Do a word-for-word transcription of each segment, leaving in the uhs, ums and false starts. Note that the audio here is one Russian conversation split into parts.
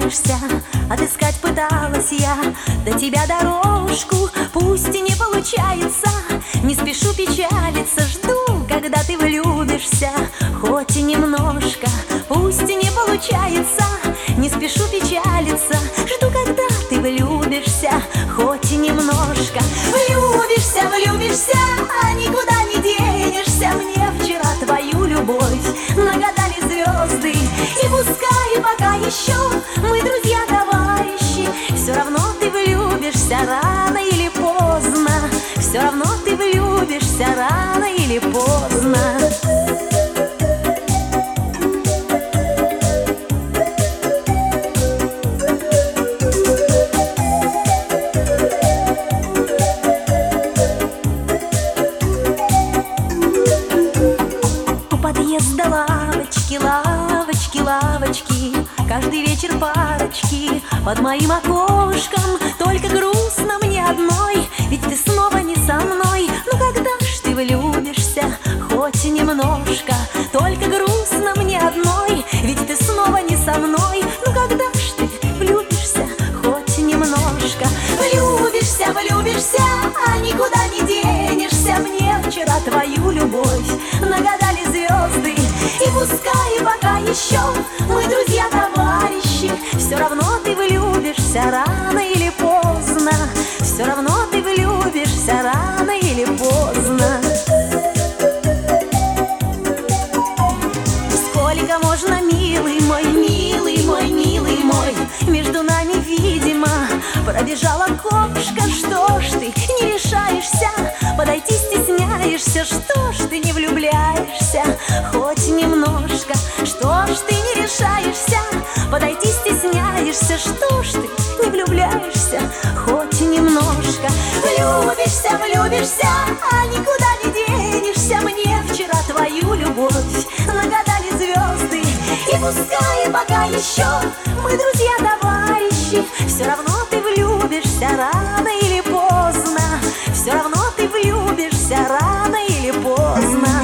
влюбишься. Отыскать пыталась я до тебя дорожку, пусть и не получается. Не спешу печалиться, жду, когда ты влюбишься. Хоть и немножко, пусть и не получается. Не спешу печалиться, жду, когда ты влюбишься. Хоть и немножко. Влюбишься, влюбишься, а никуда не денешься. Мне вчера твою любовь нагадали звезды. И пускай пока еще мы друзья, товарищи, все равно ты влюбишься рано или поздно. Все равно ты влюбишься рано или поздно. Подъезда лавочки, лавочки, лавочки, каждый вечер парочки под моим окошком. Только грустно мне одной, ведь ты снова не со мной. Ну когда ж ты влюбишься, хоть и немножко? Только грустно мне одной, ведь ты снова не со мной. Ну когда ж ты влюбишься, хоть и немножко? Влюбишься, влюбишься, а никуда не денешься. Мне вчера твою любовь нагадали звезды. И пускай пока еще мы друзья, товарищи, все равно ты влюбишься рано или поздно. Все равно ты влюбишься рано или поздно. Сколько можно, милый мой, милый мой, милый мой, между нами, видимо, пробежала кошка. Что ж ты не решаешься, подойти стесняешься? Что ж ты не влюбляешься, хоть немножко? Что ж ты не решаешься, подойти стесняешься? Что ж ты не влюбляешься, хоть немножко? Влюбишься, влюбишься, а никуда не денешься. Мне вчера твою любовь нагадали звезды. И пускай пока еще мы друзья, товарищи, все равно ты влюбишься рано или поздно. Все равно ты влюбишься рано или поздно.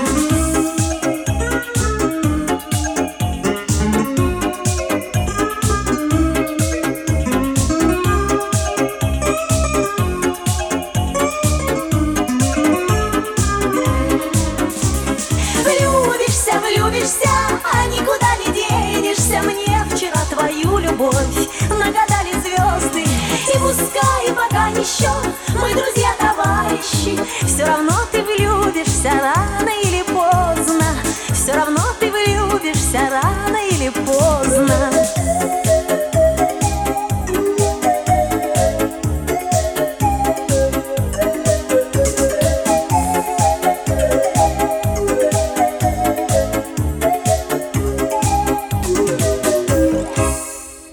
Влюбишься, влюбишься, а никуда не денешься. Мне вчера твою любовь нагадали звезды. И пускай пока еще